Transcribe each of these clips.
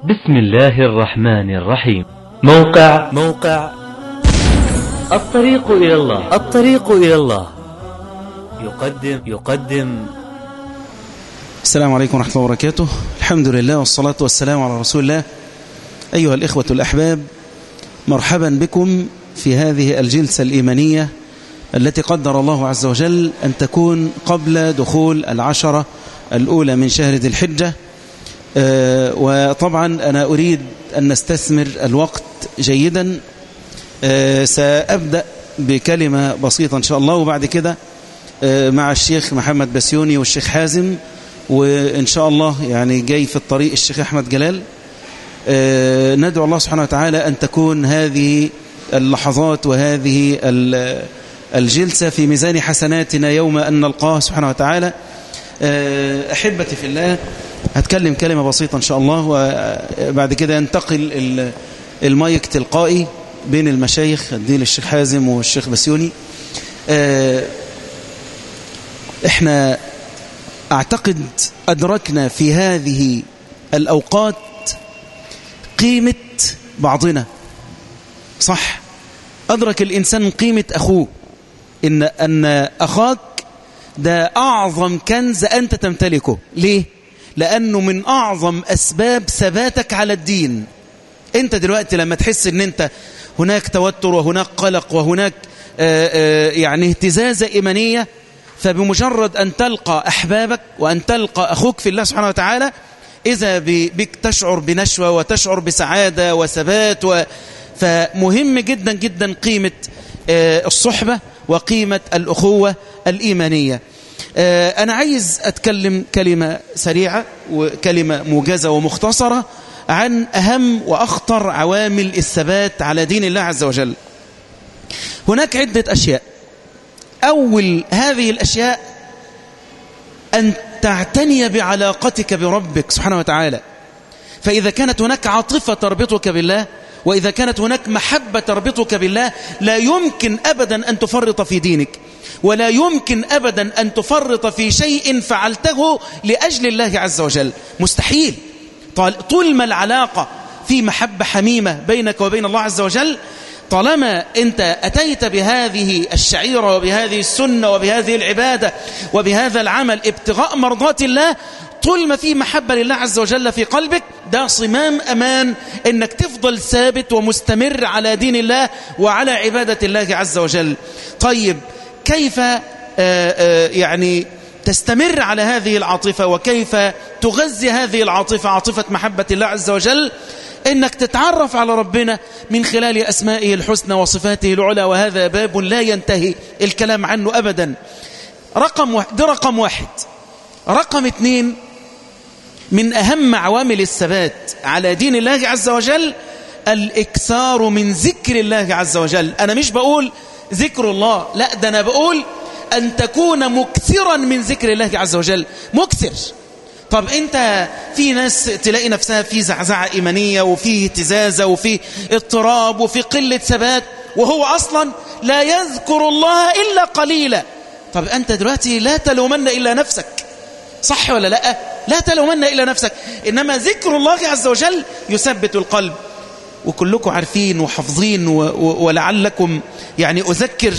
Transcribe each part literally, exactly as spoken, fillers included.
بسم الله الرحمن الرحيم. موقع موقع الطريق إلى الله الطريق إلى الله يقدم يقدم السلام عليكم ورحمة الله وبركاته. الحمد لله والصلاة والسلام على رسول الله. أيها الإخوة الأحباب، مرحبا بكم في هذه الجلسة الإيمانية التي قدر الله عز وجل أن تكون قبل دخول العشرة الأولى من شهر ذي الحجة. آه وطبعا أنا أريد أن نستثمر الوقت جيدا. آه سأبدأ بكلمة بسيطة إن شاء الله، وبعد كده آه مع الشيخ محمد بسيوني والشيخ حازم، وإن شاء الله يعني جاي في الطريق الشيخ أحمد جلال. آه ندعو الله سبحانه وتعالى أن تكون هذه اللحظات وهذه الجلسة في ميزان حسناتنا يوم أن نلقاه سبحانه وتعالى. آه أحبتي في الله، هتكلم كلمة بسيطة إن شاء الله، وبعد كده ينتقل المايك تلقائي بين المشايخ، اديه للشيخ حازم والشيخ بسيوني. احنا اعتقد أدركنا في هذه الأوقات قيمة بعضنا، صح؟ أدرك الإنسان قيمة أخوه، إن, أن أخاك ده أعظم كنز أنت تمتلكه. ليه؟ لأنه من أعظم أسباب ثباتك على الدين. أنت دلوقتي لما تحس أن أنت هناك توتر وهناك قلق وهناك آآ آآ يعني اهتزازة إيمانية، فبمجرد أن تلقى أحبابك وأن تلقى أخوك في الله سبحانه وتعالى، إذا بك تشعر بنشوة وتشعر بسعادة وثبات و... فمهم جدا جدا قيمة الصحبة وقيمة الأخوة الإيمانية. أنا عايز أتكلم كلمة سريعة وكلمة موجزة ومختصرة عن أهم وأخطر عوامل الثبات على دين الله عز وجل. هناك عدة أشياء. أول هذه الأشياء أن تعتني بعلاقتك بربك سبحانه وتعالى. فإذا كانت هناك عاطفة تربطك بالله، وإذا كانت هناك محبة تربطك بالله، لا يمكن أبدا أن تفرط في دينك، ولا يمكن أبدا أن تفرط في شيء فعلته لأجل الله عز وجل، مستحيل. طول ما العلاقة في محبة حميمة بينك وبين الله عز وجل، طالما أنت أتيت بهذه الشعيرة وبهذه السنة وبهذه العبادة وبهذا العمل ابتغاء مرضات الله، طول ما في محبة لله عز وجل في قلبك، ده صمام أمان أنك تفضل ثابت ومستمر على دين الله وعلى عبادة الله عز وجل. طيب كيف آآ آآ يعني تستمر على هذه العاطفة، وكيف تغذي هذه العاطفة، عاطفة محبة الله عز وجل؟ إنك تتعرف على ربنا من خلال أسمائه الحسنى وصفاته العلى، وهذا باب لا ينتهي الكلام عنه أبدا. رقم واحد، ده رقم واحد. رقم اثنين، من أهم عوامل الثبات على دين الله عز وجل الإكثار من ذكر الله عز وجل. أنا مش بقول ذكر الله، لا، ده أنا بقول أن تكون مكثرا من ذكر الله عز وجل. مكثر. طب أنت في ناس تلاقي نفسها في زعزعة إيمانية وفي اهتزازة وفي اضطراب وفي قلة ثبات، وهو أصلا لا يذكر الله إلا قليلا. طب أنت دلوقتي لا تلومن إلا نفسك، صح ولا لا؟ لا تلومن إلا نفسك. إنما ذكر الله عز وجل يثبت القلب. وكلكم عارفين وحافظين، ولعلكم يعني أذكر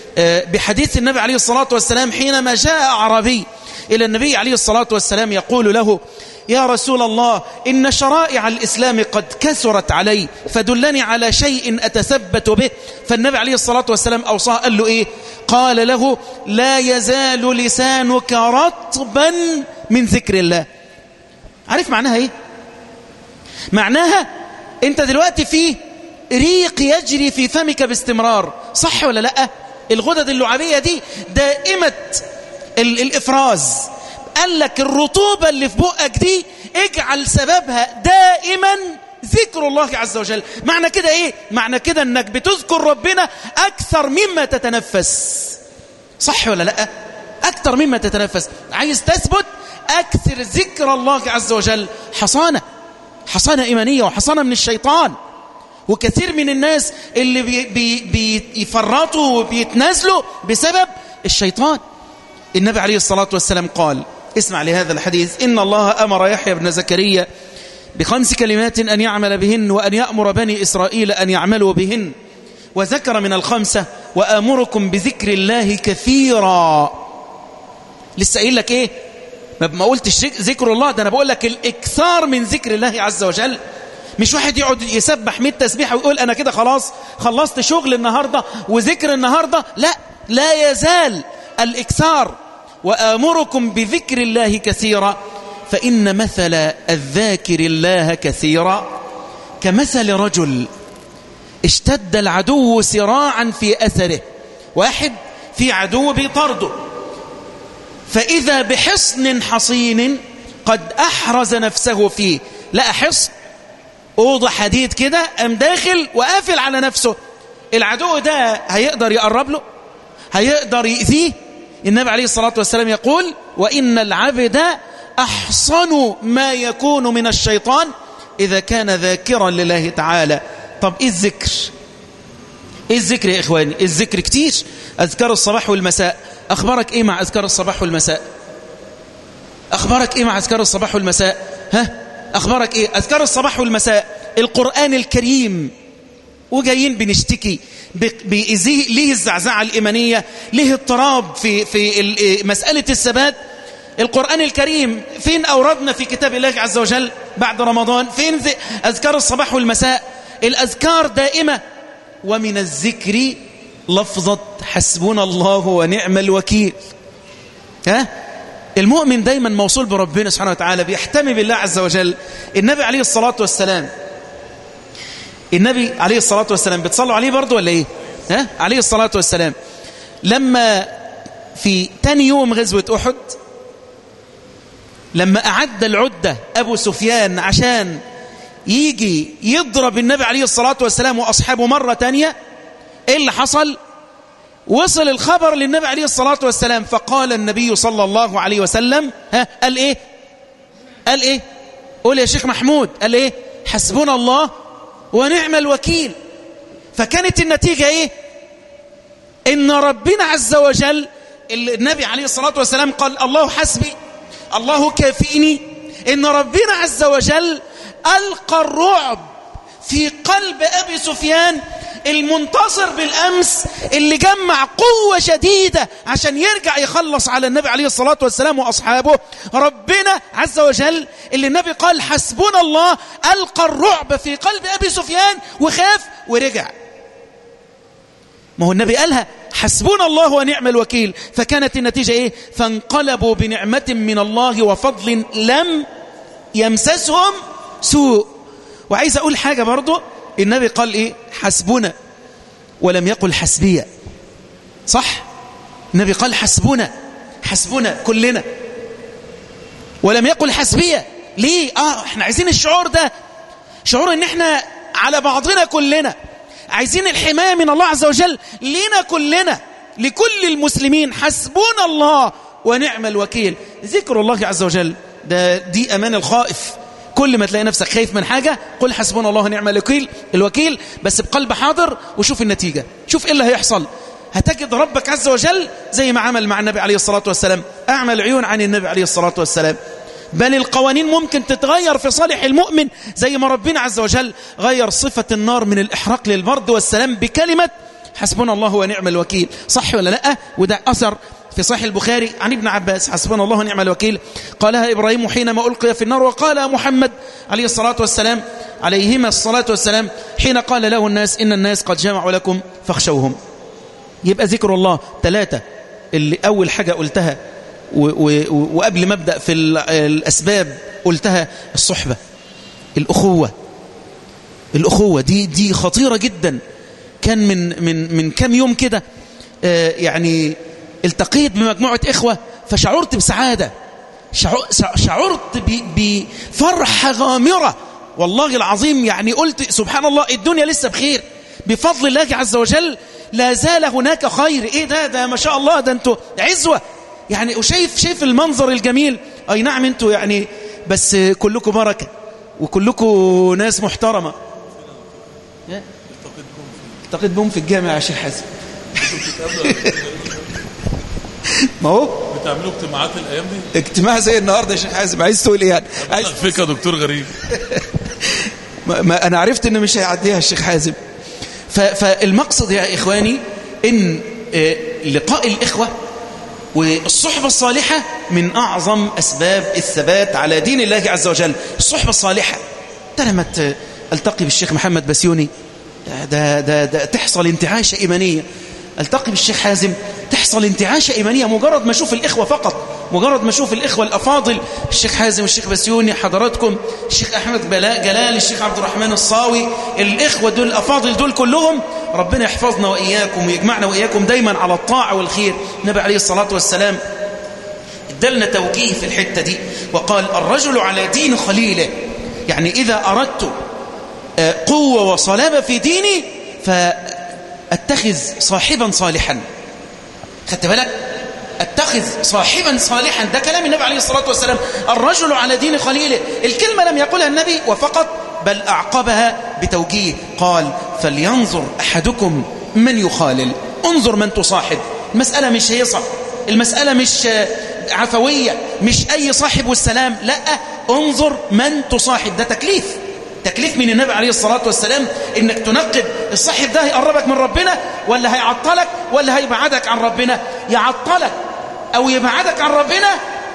بحديث النبي عليه الصلاة والسلام حينما جاء أعرابي إلى النبي عليه الصلاة والسلام يقول له: يا رسول الله، إن شرائع الإسلام قد كثرت علي، فدلني على شيء أتثبت به. فالنبي عليه الصلاة والسلام أوصاه، قال له إيه؟ قال له: لا يزال لسانك رطبا من ذكر الله. عارف معناها إيه؟ معناها أنت دلوقتي في ريق يجري في فمك باستمرار، صح ولا لأ؟ الغدد اللعابية دي دائمة الإفراز. قال لك الرطوبة اللي في بقك دي اجعل سببها دائما ذكر الله عز وجل. معنى كده ايه؟ معنى كده انك بتذكر ربنا اكثر مما تتنفس، صح ولا لا؟ اكثر مما تتنفس. عايز تثبت، اكثر ذكر الله عز وجل. حصانة حصانة ايمانية وحصانة من الشيطان. وكثير من الناس اللي بي بيفرطوا وبيتنازلوا بسبب الشيطان. النبي عليه الصلاة والسلام قال، اسمع لهذا الحديث: إن الله أمر يحيى بن زكريا بخمس كلمات أن يعمل بهن وأن يأمر بني إسرائيل أن يعملوا بهن. وذكر من الخمسة وآمركم بذكر الله كثيرا. لسه قايل لك إيه؟ ما قلتش ذكر الله، ده أنا بقول لك الإكثار من ذكر الله عز وجل. مش واحد يقعد يسبح مئة تسبيحة ويقول أنا كده خلاص خلصت شغل النهاردة وذكر النهاردة. لا، لا يزال الإكثار. وآمركم بذكر الله كثيرا فإن مثل الذاكر الله كثيرا كمثل رجل اشتد العدو صراعا في أثره. واحد في عدو بيطرده، فإذا بحصن حصين قد أحرز نفسه فيه. لقى حصن أوضة حديد كده، أم داخل وقافل على نفسه. العدو ده هيقدر يقرب له؟ هيقدر يأذيه؟ النبي عليه الصلاة والسلام يقول وإن العبد أحصن ما يكون من الشيطان إذا كان ذاكرا لله تعالى. طب إيه الذكر؟ إيه الذكر يا إخواني؟ الذكر كتير. أذكار الصباح والمساء. أخبارك إيه مع أذكار الصباح والمساء؟ أخبارك إيه مع أذكار الصباح والمساء؟ ها؟ أخبارك إيه؟ أذكار الصباح والمساء. القرآن الكريم، وجايين بنشتكي بإزيه ليه الزعزعة الإيمانية، ليه اضطراب في في مسألة الثبات. القرآن الكريم فين أوردنا في كتاب الله عز وجل بعد رمضان؟ فين أذكار الصباح والمساء؟ الأذكار دائمة. ومن الذكر لفظة حسبنا الله ونعم الوكيل. ها؟ المؤمن دايما موصول بربنا سبحانه وتعالى، بيحتمي بالله عز وجل. النبي عليه الصلاة والسلام النبي عليه الصلاة والسلام بتصلوا عليه برضو ولا ايه؟ ها؟ عليه الصلاة والسلام لما في تاني يوم غزوة أحد، لما أعد العدة أبو سفيان عشان يجي يضرب النبي عليه الصلاة والسلام وأصحابه مرة تانية، ايه اللي حصل؟ وصل الخبر للنبي عليه الصلاة والسلام، فقال النبي صلى الله عليه وسلم ها قال ايه؟ قال ايه؟ قول يا شيخ محمود. قال ايه؟ حسبنا الله ونعم الوكيل. فكانت النتيجة ايه؟ ان ربنا عز وجل، النبي عليه الصلاة والسلام قال الله حسبي الله كافيني، ان ربنا عز وجل ألقى الرعب في قلب أبي سفيان المنتصر بالأمس، اللي جمع قوة شديدة عشان يرجع يخلص على النبي عليه الصلاة والسلام وأصحابه. ربنا عز وجل اللي النبي قال حسبنا الله ألقى الرعب في قلب أبي سفيان وخاف ورجع. ما هو النبي قالها حسبنا الله ونعم الوكيل. فكانت النتيجة إيه؟ فانقلبوا بنعمة من الله وفضل لم يمسسهم سوء. وعايز أقول حاجة برضو، النبي قال إيه؟ حسبنا، ولم يقل حسبية. صح؟ النبي قال حسبنا، حسبنا كلنا، ولم يقل حسبية. ليه؟ آه احنا عايزين الشعور ده، شعور ان احنا على بعضنا كلنا، عايزين الحماية من الله عز وجل لنا كلنا، لكل المسلمين. حسبنا الله ونعم الوكيل. ذكر الله عز وجل ده دي أمان الخائف. كل ما تلاقي نفسك خايف من حاجة قل حسبنا الله ونعم الوكيل الوكيل بس بقلب حاضر، وشوف النتيجة، شوف ايه اللي هيحصل. هتجد ربك عز وجل زي ما عمل مع النبي عليه الصلاة والسلام، أعمل عيون عن النبي عليه الصلاة والسلام. بل القوانين ممكن تتغير في صالح المؤمن، زي ما ربنا عز وجل غير صفة النار من الإحراق للبرد والسلام بكلمة حسبنا الله ونعم الوكيل. صح ولا لا؟ وده أثر في صحيح البخاري عن ابن عباس، حسبنا الله ونعم الوكيل قالها إبراهيم حينما ألقي في النار، وقال محمد عليه الصلاة والسلام عليهما الصلاة والسلام حين قال له الناس إن الناس قد جمعوا لكم فاخشوهم. يبقى ذكر الله ثلاثة، اللي أول حاجة قلتها وقبل ما أبدأ في الأسباب قلتها الصحبة، الأخوة. الأخوة دي دي خطيرة جدا. كان من من من كم يوم كده آه يعني التقيت بمجموعة إخوة، فشعرت بسعادة، شعرت بفرحة غامرة والله العظيم. يعني قلت سبحان الله، الدنيا لسه بخير بفضل الله عز وجل، لا زال هناك خير. ايه ده ده ما شاء الله، ده انتوا عزوة يعني. وشايف شايف المنظر الجميل. اي نعم انتوا يعني، بس كلكم بركة وكلكم ناس محترمة. التقيت بهم في الجامعة يا شيخ حسن. ما هو بتعملوا اجتماعات الايام دي؟ اجتماع زي النهارده يا شيخ حازم، عايز تقول ايه يعني؟ عايز فيك يا دكتور غريب. ما, ما انا عرفت ان مش هيعديها الشيخ حازم. فالمقصد يا اخواني ان لقاء الاخوه والصحبه الصالحه من اعظم اسباب الثبات على دين الله عز وجل. الصحبه الصالحه ده لما التقي بالشيخ محمد بسيوني ده, ده, ده تحصل انتعاشه ايمانيه، التقي بالشيخ حازم تحصل انتعاشه ايمانيه مجرد ما اشوف الاخوه فقط، مجرد ما اشوف الاخوه الافاضل، الشيخ حازم والشيخ بسيوني حضراتكم، الشيخ احمد بلاء جلال، الشيخ عبد الرحمن الصاوي، الاخوه دول الافاضل دول كلهم، ربنا يحفظنا واياكم ويجمعنا واياكم دايما على الطاعه والخير. النبي عليه الصلاه والسلام ادلنا توجيه في الحته دي وقال الرجل على دين خليله، يعني اذا اردت قوه وصلابه في ديني فاتخذ صاحبا صالحا. خدت بالك؟ اتخذ صاحبا صالحا، ده كلام النبي عليه الصلاة والسلام. الرجل على دين خليله، الكلمة لم يقولها النبي وفقط، بل أعقبها بتوجيه، قال فلينظر أحدكم من يخالل، انظر من تصاحب. المسألة مش هيصة، المسألة مش عفوية، مش أي صاحب والسلام، لا، انظر من تصاحب. ده تكليف، تكليف من النبي عليه الصلاة والسلام انك تنقب الصاحب ده هيقربك من ربنا ولا هيعطلك ولا هيبعدك عن ربنا. يعطلك او يبعدك عن ربنا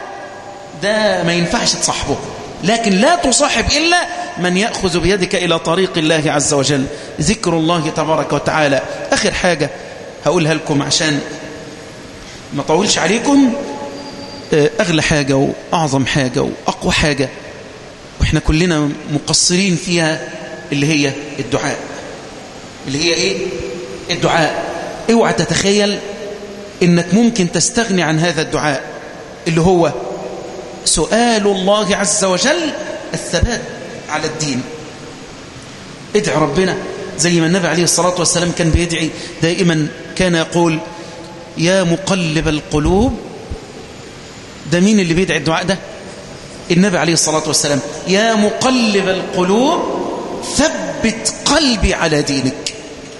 ده ما ينفعش تصاحبه، لكن لا تصاحب إلا من يأخذ بيدك إلى طريق الله عز وجل. ذكر الله تبارك وتعالى. آخر حاجة هقولها لكم عشان ما طولش عليكم، أغلى حاجة وأعظم حاجة وأقوى حاجة وإحنا كلنا مقصرين فيها اللي هي الدعاء. اللي هي إيه؟ الدعاء. اوعى تتخيل إنك ممكن تستغني عن هذا الدعاء اللي هو سؤال الله عز وجل الثبات على الدين. ادعي ربنا زي ما النبي عليه الصلاة والسلام كان بيدعي دائما، كان يقول يا مقلب القلوب. ده مين اللي بيدعي الدعاء ده؟ النبي عليه الصلاة والسلام. يا مقلب القلوب ثبت قلبي على دينك.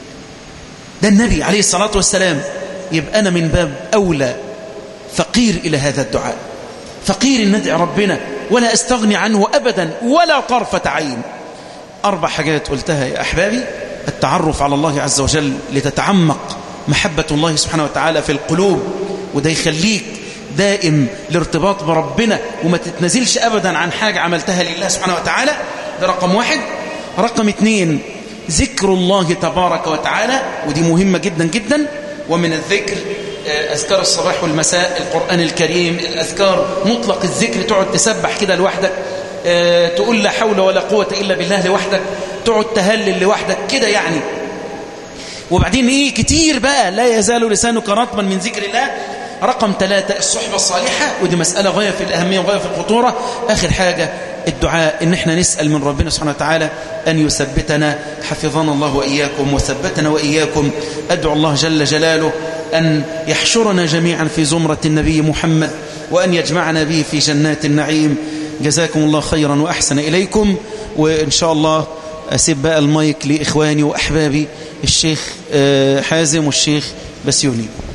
ده النبي عليه الصلاة والسلام. يبقى أنا من باب أولى فقير إلى هذا الدعاء، فقير إن ندعي ربنا ولا أستغني عنه أبدا ولا طرفة عين. أربع حاجات قلتها يا أحبابي: التعرف على الله عز وجل لتتعمق محبة الله سبحانه وتعالى في القلوب، وده يخليك دائم الارتباط بربنا وما تتنزلش أبدا عن حاجة عملتها لله سبحانه وتعالى. ده رقم واحد. رقم اتنين ذكر الله تبارك وتعالى، ودي مهمة جدا جدا. ومن الذكر أذكار الصباح والمساء، القرآن الكريم، الأذكار مطلق الذكر، تقعد تسبح كده لوحدك، تقول لا حول ولا قوة إلا بالله لوحدك، تقعد تهلل لوحدك كده يعني. وبعدين إيه كتير بقى، لا يزال لسانك رطبا من ذكر الله. رقم ثلاثة الصحبة الصالحة، ودي مسألة غاية في الأهمية وغاية في الخطورة. آخر حاجة الدعاء، إن احنا نسأل من ربنا سبحانه وتعالى أن يثبتنا، حفظنا الله وإياكم وثبتنا وإياكم. أدعو الله جل جلاله أن يحشرنا جميعا في زمرة النبي محمد، وأن يجمعنا به في جنات النعيم. جزاكم الله خيرا وأحسن إليكم. وإن شاء الله أسيب بقى المايك لإخواني وأحبابي الشيخ حازم والشيخ بسيوني.